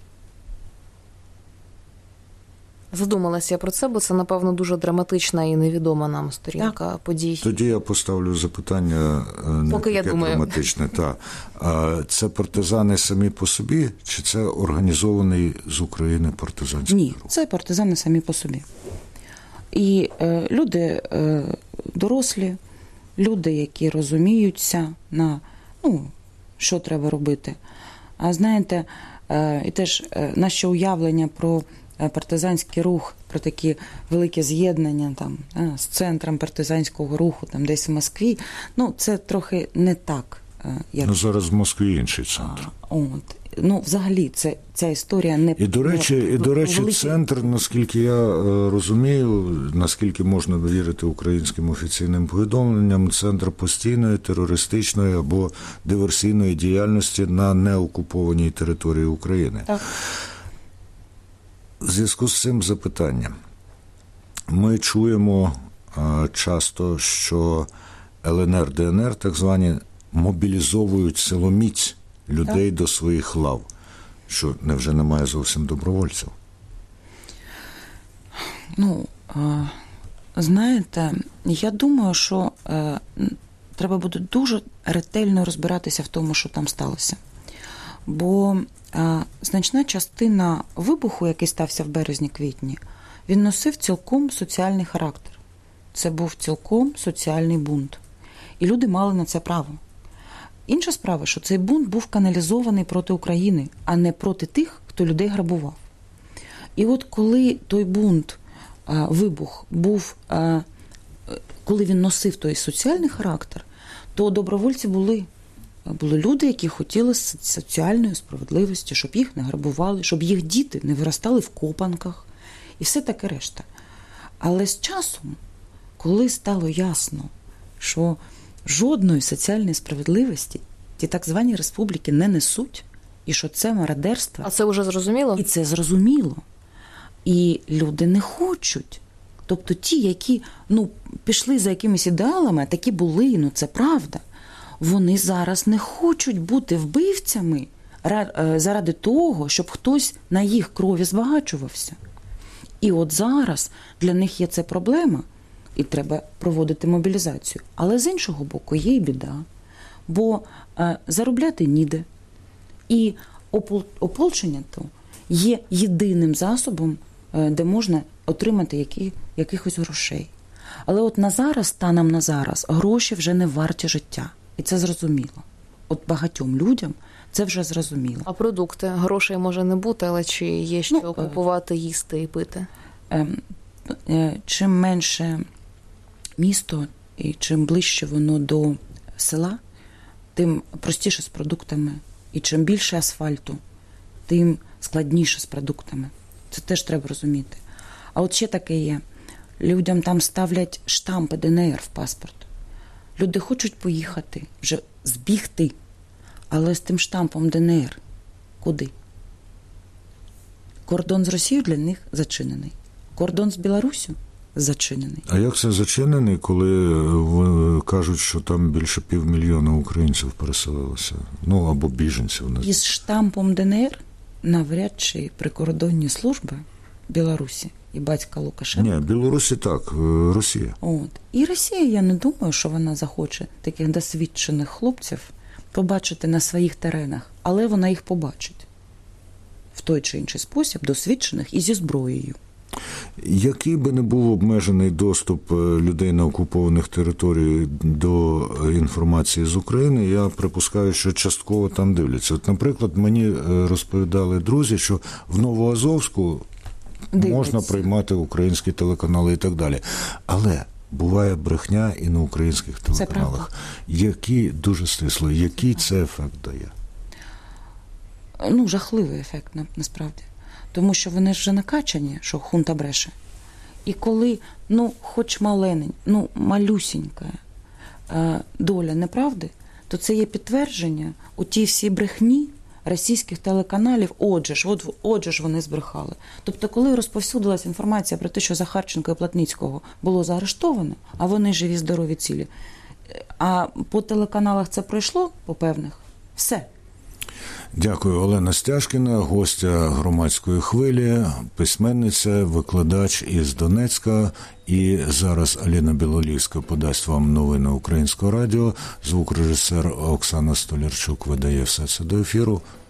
Speaker 2: Задумалася я про це, бо це, напевно, дуже драматична і невідома нам сторінка так. подій.
Speaker 1: Тоді я поставлю запитання не
Speaker 2: Поки
Speaker 1: таке
Speaker 2: я думаю.
Speaker 1: драматичне. Та. Це партизани самі по собі, чи це організований з України партизанський
Speaker 4: Ні,
Speaker 1: рух?
Speaker 4: це партизани самі по собі. І е, люди е, дорослі, люди, які розуміються на, ну, що треба робити. А знаєте, е, і теж е, наше уявлення про партизанський рух, про такі великі з'єднання там, а, з центром партизанського руху там, десь в Москві, ну, це трохи не так. Як...
Speaker 1: Ну, зараз в Москві інший центр.
Speaker 4: А, от. Ну, взагалі, це, ця історія не...
Speaker 1: І, до речі,
Speaker 4: не,
Speaker 1: і, до речі
Speaker 4: великі...
Speaker 1: центр, наскільки я розумію, наскільки можна довірити українським офіційним повідомленням, центр постійної терористичної або диверсійної діяльності на неокупованій території України.
Speaker 4: Так.
Speaker 1: В зв'язку з цим запитанням. Ми чуємо а, часто, що Л Н Р, Д Н Р, так звані, мобілізовують силоміць людей так. до своїх лав. Що, невже немає зовсім добровольців?
Speaker 4: Ну, а, знаєте, я думаю, що а, треба буде дуже ретельно розбиратися в тому, що там сталося. Бо а, значна частина вибуху, який стався в березні-квітні, він носив цілком соціальний характер. Це був цілком соціальний бунт. І люди мали на це право. Інша справа, що цей бунт був каналізований проти України, а не проти тих, хто людей грабував. І от коли той бунт, а, вибух був, а, коли він носив той соціальний характер, то добровольці були. Були люди, які хотіли соціальної справедливості, щоб їх не грабували, щоб їх діти не виростали в копанках і все таке решта. Але з часом, коли стало ясно, що жодної соціальної справедливості ті так звані республіки не несуть, і що це мародерство.
Speaker 2: А це вже зрозуміло?
Speaker 4: І це зрозуміло. І люди не хочуть. Тобто ті, які ну, пішли за якимись ідеалами, а такі були, ну це правда, вони зараз не хочуть бути вбивцями заради того, щоб хтось на їх крові збагачувався. І от зараз для них є це проблема, і треба проводити мобілізацію. Але з іншого боку є й біда, бо е, заробляти ніде. І опол, ополчення то є єдиним засобом, е, де можна отримати які, якихось грошей. Але от на зараз, станом на зараз, гроші вже не варті життя. І це зрозуміло. От багатьом людям це вже зрозуміло.
Speaker 2: А продукти? Грошей може не бути, але чи є що ну, купувати, їсти і пити?
Speaker 4: Е, е, чим менше місто і чим ближче воно до села, тим простіше з продуктами. І чим більше асфальту, тим складніше з продуктами. Це теж треба розуміти. А от ще таке є. Людям там ставлять штампи Д Н Р в паспорт. Люди хочуть поїхати, вже збігти, але з тим штампом Д Н Р куди? Кордон з Росією для них зачинений. Кордон з Білоруссю зачинений.
Speaker 1: А як це зачинений, коли кажуть, що там більше півмільйона українців переселилося? Ну, або біженців. Не
Speaker 4: Із штампом Д Н Р навряд чи прикордонні служби Білорусі і батька Лукашенка.
Speaker 1: Ні, Білорусі так, Росія.
Speaker 4: От. І Росія, я не думаю, що вона захоче таких досвідчених хлопців побачити на своїх теренах, але вона їх побачить в той чи інший спосіб, досвідчених і зі зброєю.
Speaker 1: Який би не був обмежений доступ людей на окупованих територіях до інформації з України, я припускаю, що частково там дивляться. От, наприклад, мені розповідали друзі, що в Новоазовську дивляться. Можна приймати українські телеканали і так далі. Але буває брехня і на українських телеканалах. Які, дуже стисло, який це ефект дає?
Speaker 4: Ну, жахливий ефект, насправді. Тому що вони ж вже накачані, що хунта бреше. І коли, ну, хоч маленький, ну, малюсінька е, доля неправди, то це є підтвердження у тій всій брехні, російських телеканалів, отже ж, от, отже ж вони збрехали. Тобто, коли розповсюдилася інформація про те, що Захарченка і Платницького було заарештовано, а вони живі, здорові, цілі, а по телеканалах це пройшло, по певних, все.
Speaker 1: Дякую. Олена Стяжкіна, гостя громадської хвилі, письменниця, викладач із Донецька. І зараз Аліна Білолівська подасть вам новини Українського радіо. Звукорежисер Оксана Столярчук видає все це до ефіру.